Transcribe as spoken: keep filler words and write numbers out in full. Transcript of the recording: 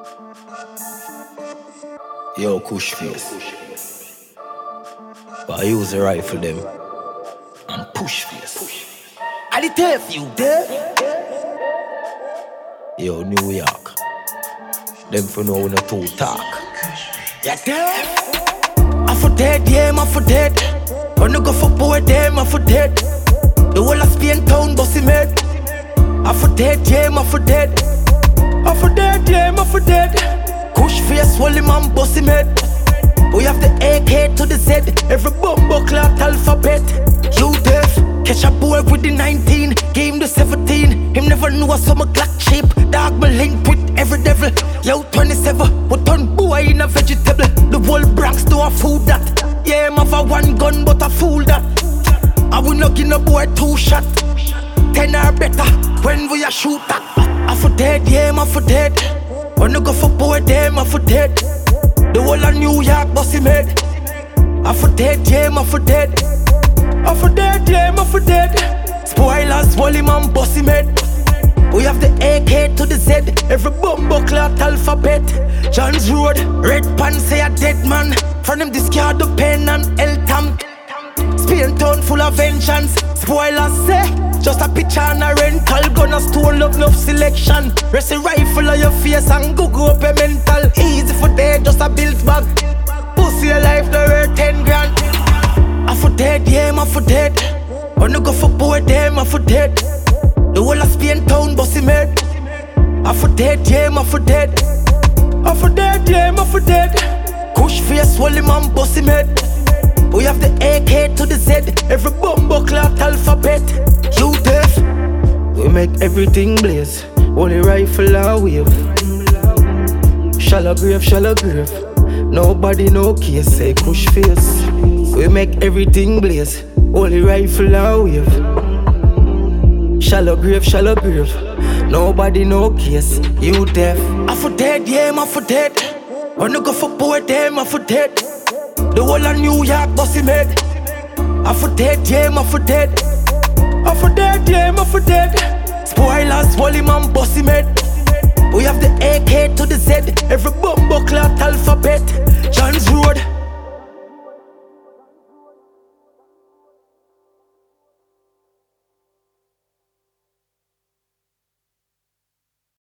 Yo, Kush face. But I use the rifle them and push face. I did tell you there. Yo, New York. Them for know when I too talk. Yeah, there. I for dead, yeah, I for dead. When I go for boy, them, I for dead. The whole of Spain town, bossy mad. I for dead, yeah, I for dead. I for dead, yeah, I for dead. Kush face, wally man, bossy mad. We have the A K to the Z. Every bumbo clock alphabet. You deaf, catch a boy with the nineteen. Game the seventeen. Him never knew I saw my Glock cheap. Dog me link with every devil. Yo, twenty-seven, we turn boy in a vegetable. The whole Bronx do a food that. Yeah, I'm have one gun, but a fool that. I will not give no boy two shot. Ten or better when we a shoot that. I for dead, yeah, I'm for dead. When I go for boy, them, I for dead. The whole of New York, bossy mad. I for dead, yeah, I'm for dead. I for dead, yeah, I'm for dead. Spoilers, wally man, bossy mad. We have the A K to the Z. Every bumbo clock alphabet. John's Road, red pants say a dead man. From them discard the pen and Eltham. Spain town full of vengeance. Spoilers say just a picture and a rental. Gonna stone love enough selection. Rest a rifle on your face and go go up a mental. Easy for dead, just a built bag. Pussy a life no worth ten grand. I for dead, yeah, I'm for dead. When I go for boy, them, I for dead. The whole of Spain town, bossy mad. I for dead, yeah, I'm for dead. I for dead, yeah, I'm for dead. Kush face, wally man, bossy mad. We have the A K to the Z. Every bumbo clock alphabet. You deaf. We make everything blaze. Only rifle and wave. Shallow grave, shallow grave. Nobody no case, say Kush face. We make everything blaze. Only rifle and wave. Shallow grave, shallow grave. Nobody no case. You deaf. I for dead, yeah, I'm for dead. When I go for boy, them, I for dead. The whole of New York, bossy mad. I for dead, yeah, I'm for dead. I for dead, yeah, I'm for dead. Spoilers, wally man, bossy mad. We have the A K to the Z. Every bumbo clock alphabet.